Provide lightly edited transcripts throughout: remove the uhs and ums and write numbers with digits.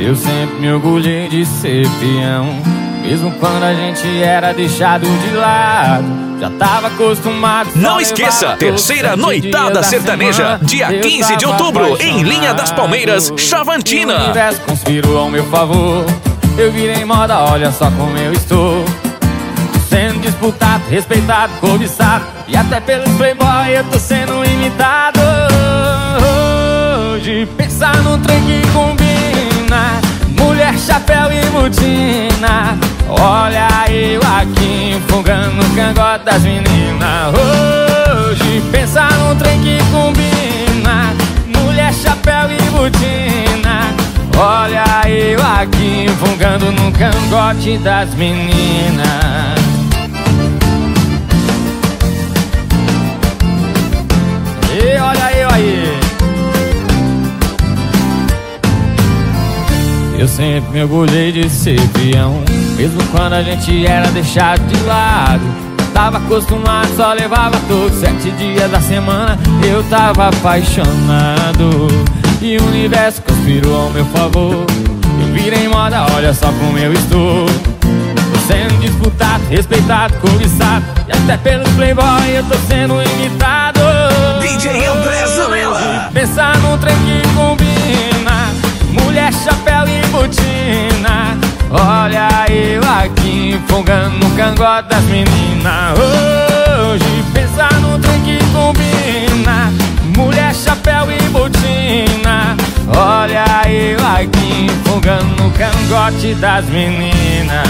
Eu sempre me orgulhei de ser peão, mesmo quando a gente era deixado de lado. Já tava acostumado. Não esqueça, terceira noitada sertaneja, dia 15 de outubro, em Linha das Palmeiras, Chavantina. O universo conspirou ao meu favor. Eu virei moda, olha só como eu estou. Sendo disputado, respeitado, cobiçado, e até pelos playboy eu tô sendo imitado. Hoje pensar num trem que combina, mulher, chapéu e botina. Olha eu aqui enfungando no cangote das meninas. Hoje pensar num trem que combina, mulher, chapéu e botina. Olha eu aqui enfungando no cangote das meninas. E olha eu aí. Eu sempre me orgulhei de ser peão, mesmo quando a gente era deixado de lado. Tava acostumado, só levava todos 7 dias da semana. Eu tava apaixonado e o universo conspirou ao meu favor. Eu virei moda, olha só como eu estou. Tô sendo disputado, respeitado, cobiçado, e até pelos playboy eu tô sendo imitado. DJ André Zanella. Pensar num trem que combina, mulher, chapéu e botina. Olha eu aqui enfungando no cangote das meninas. Hoje pensar num trem que combina, mulher, chapéu e botina. Olha eu aqui enfungando no cangote das meninas.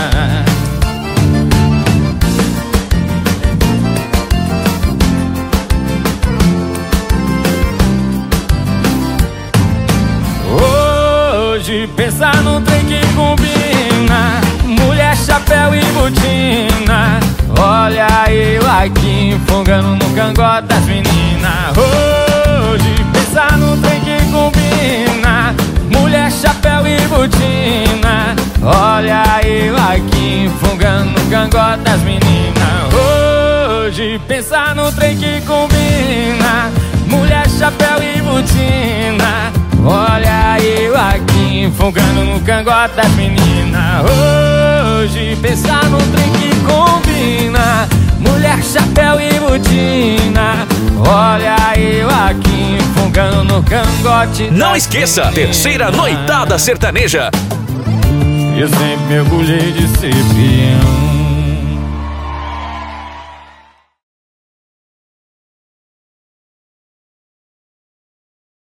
Hoje pensar num trem que combina, mulher, chapéu e botina. Olha eu aqui enfungando no cangote das meninas. Hoje pensar num trem que combina, mulher, chapéu e botina. Olha eu aqui enfungando no cangote das meninas. Hoje pensar num trem que combina, mulher, chapéu e botina. Olha eu aqui enfungando no cangote das meninas. Hoje pensar num trem que combina, mulher, chapéu e botina. Olha eu aqui enfungando no cangote. Não esqueça, terceira noitada sertaneja. Eu sempre me orgulhei de ser peão,